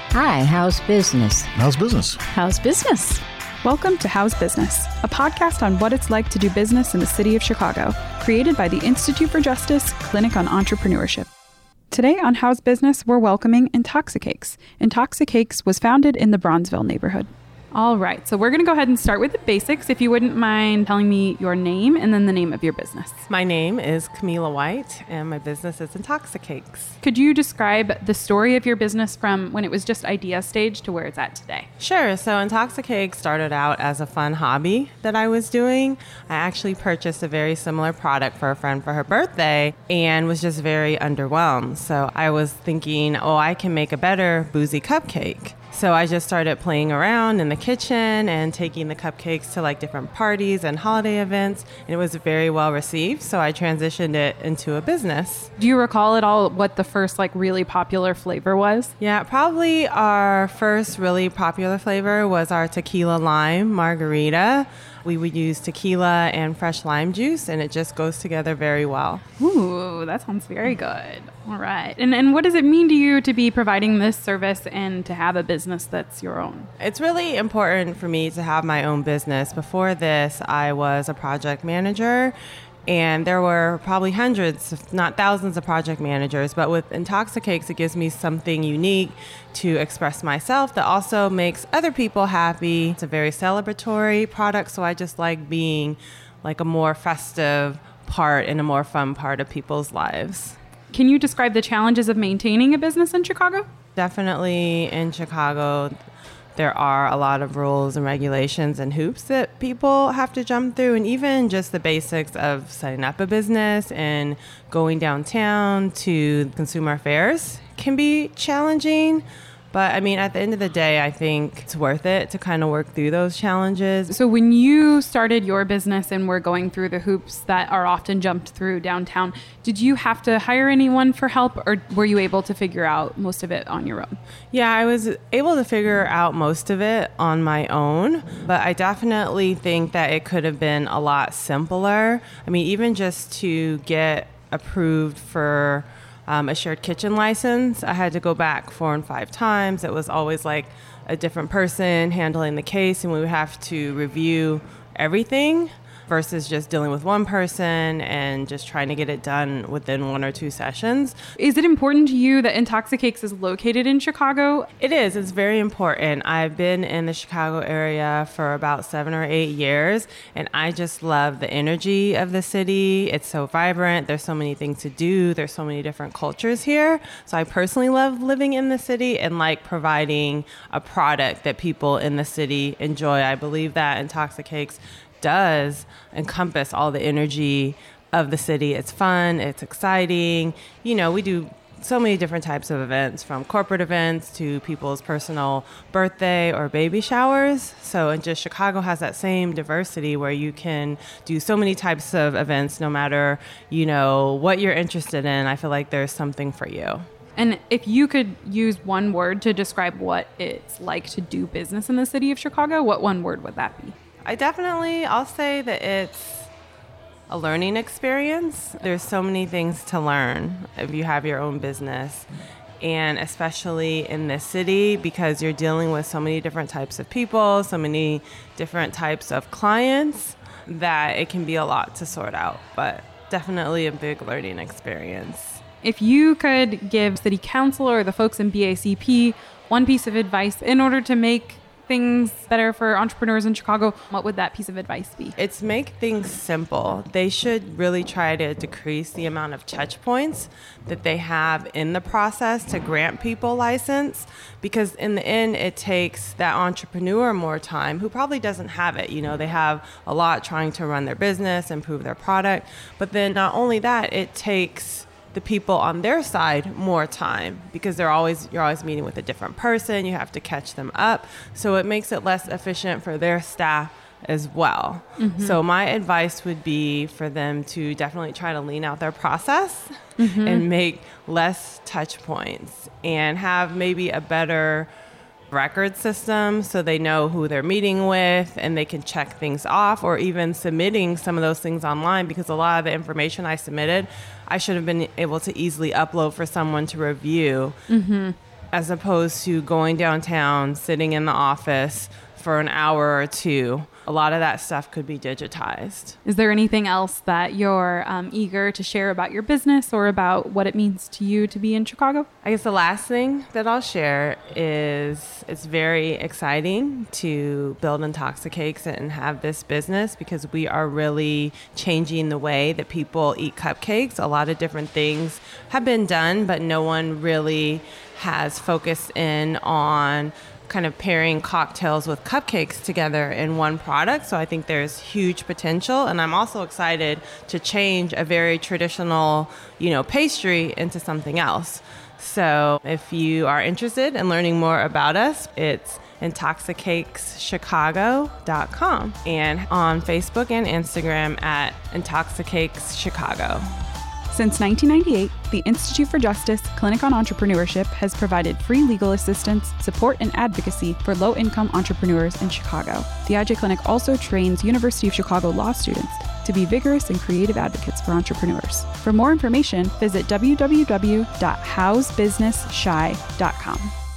Hi, how's business? How's business? How's business? Welcome to How's Business, a podcast on what it's like to do business in the city of Chicago, created by the Institute for Justice Clinic on Entrepreneurship. Today on How's Business, we're welcoming Intoxicakes. Intoxicakes was founded in the Bronzeville neighborhood. All right, so we're going to go ahead and start with the basics. If you wouldn't mind telling me your name and then the name of your business. My name is Camila White, and my business is Intoxicakes. Could you describe the story of your business from when it was just idea stage to where it's at today? Sure. So Intoxicakes started out as a fun hobby that I was doing. I actually purchased a very similar product for a friend for her birthday and was just very underwhelmed. So I was thinking, I can make a better boozy cupcake. So I just started playing around in the kitchen and taking the cupcakes to like different parties and holiday events. And it was very well received. So I transitioned it into a business. Do you recall at all what the first really popular flavor was? Yeah, probably our first really popular flavor was our tequila lime margarita. We would use tequila and fresh lime juice, and it just goes together very well. Ooh, that sounds very good. All right. And what does it mean to you to be providing this service and to have a business that's your own? It's really important for me to have my own business. Before this, I was a project manager. And there were probably hundreds, if not thousands of project managers. But with Intoxicakes, it gives me something unique to express myself that also makes other people happy. It's a very celebratory product, so I just like being like a more festive part and a more fun part of people's lives. Can you describe the challenges of maintaining a business in Chicago? Definitely in Chicago, there are a lot of rules and regulations and hoops that people have to jump through. And even just the basics of setting up a business and going downtown to consumer affairs can be challenging. But I mean, at the end of the day, I think it's worth it to kind of work through those challenges. So when you started your business and were going through the hoops that are often jumped through downtown, did you have to hire anyone for help, or were you able to figure out most of it on your own? Yeah, I was able to figure out most of it on my own, but I definitely think that it could have been a lot simpler. I mean, even just to get approved for a shared kitchen license, I had to go back 4 and 5 times. It was always like a different person handling the case, and we would have to review everything versus just dealing with one person and just trying to get it done within 1 or 2 sessions. Is it important to you that Intoxicakes is located in Chicago? It is. It's very important. I've been in the Chicago area for about 7 or 8 years, and I just love the energy of the city. It's so vibrant. There's so many things to do. There's so many different cultures here. So I personally love living in the city and like providing a product that people in the city enjoy. I believe that Intoxicakes does encompass all the energy of the city. It's fun, it's exciting. You know, we do so many different types of events, from corporate events to people's personal birthday or baby showers. So, and just Chicago has that same diversity where you can do so many types of events, no matter, what you're interested in. I feel like there's something for you. And if you could use one word to describe what it's like to do business in the city of Chicago, what one word would that be? I'll say that it's a learning experience. There's so many things to learn if you have your own business, and especially in this city, because you're dealing with so many different types of people, so many different types of clients, that it can be a lot to sort out, but definitely a big learning experience. If you could give City Council or the folks in BACP one piece of advice in order to make things better for entrepreneurs in Chicago, what would that piece of advice be? It's make things simple. They should really try to decrease the amount of touch points that they have in the process to grant people license, because in the end, it takes that entrepreneur more time who probably doesn't have it. They have a lot trying to run their business, improve their product. But then not only that, it takes the people on their side more time, because you're always meeting with a different person. You have to catch them up. So it makes it less efficient for their staff as well. Mm-hmm. So my advice would be for them to definitely try to lean out their process and make less touch points and have maybe a better record system so they know who they're meeting with and they can check things off, or even submitting some of those things online, because a lot of the information I submitted, I should have been able to easily upload for someone to review. as opposed to going downtown, sitting in the office for an hour or two. A lot of that stuff could be digitized. Is there anything else that you're eager to share about your business or about what it means to you to be in Chicago? I guess the last thing that I'll share is it's very exciting to build Intoxicakes and have this business because we are really changing the way that people eat cupcakes. A lot of different things have been done, but no one really has focused in on kind of pairing cocktails with cupcakes together in one product. So I think there's huge potential. And I'm also excited to change a very traditional, pastry into something else. So if you are interested in learning more about us, it's intoxicakeschicago.com and on Facebook and Instagram at Intoxicakes Chicago. Since 1998, the Institute for Justice Clinic on Entrepreneurship has provided free legal assistance, support, and advocacy for low-income entrepreneurs in Chicago. The IJ Clinic also trains University of Chicago law students to be vigorous and creative advocates for entrepreneurs. For more information, visit www.howsbusinessshy.com.